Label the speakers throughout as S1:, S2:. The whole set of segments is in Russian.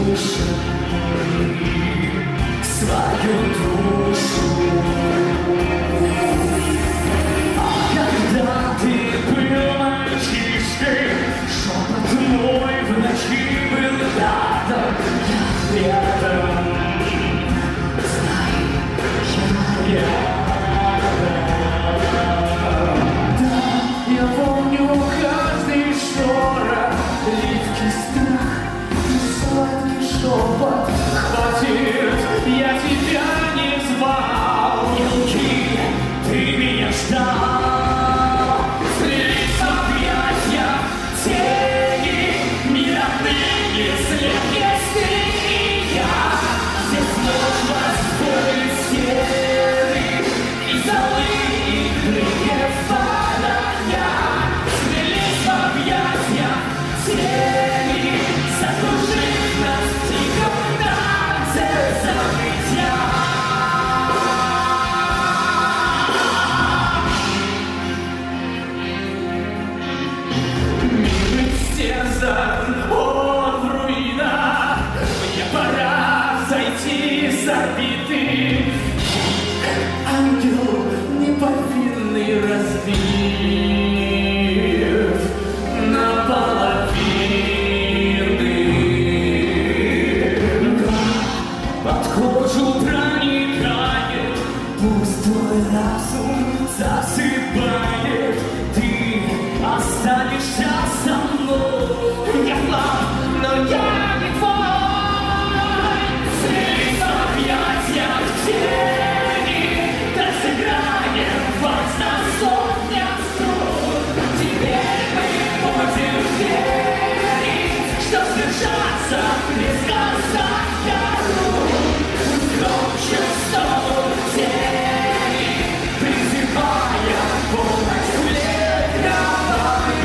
S1: души, свою душу. А когда ты был мальчишкой, шепот мой в ночи был рядом, я рядом. Знай, я да, я помню каждый шорох, липкий страх и сладкий шепот. Хватит, я тебя не звал, мелкий, ты меня ждал. Слились в объятья тени, миротными след есть ты и я. Здесь ночь восходит серый, и злые игры фонаря. Слились в объятья тени, закружив нас в тихом танце забытья. Мир истерзан, он в руинах, мне пора зайти с орбиты. Ангел неповинный разбит на половины. Под кожу проникает, пусть твой разум засыпает. Ты останешься со мной, я слаб, но я не твой. Слились в объятьях тени, да сыграем вальс на сотнях струн. Теперь мы будем верить, что сдержаться без конца яру. Пусть громче станут тени, призывая помощь летнего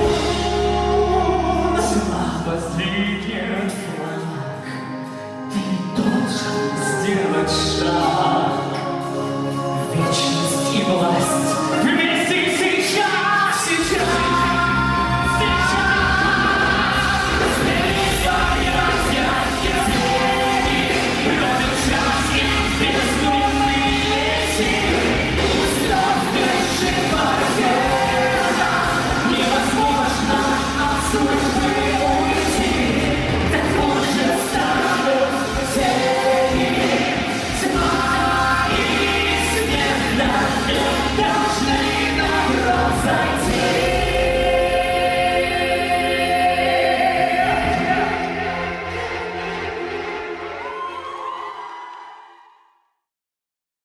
S1: лун. Слава сдвинет флаг, ты должен сделать шаг. Вечность и власть вместе сейчас, сейчас, сейчас. Слились в объятья тени, ровен час и бездумные силы. Звезды животерно, невозможно от судьбы уйти. Так же станут тени, тьма и смерть.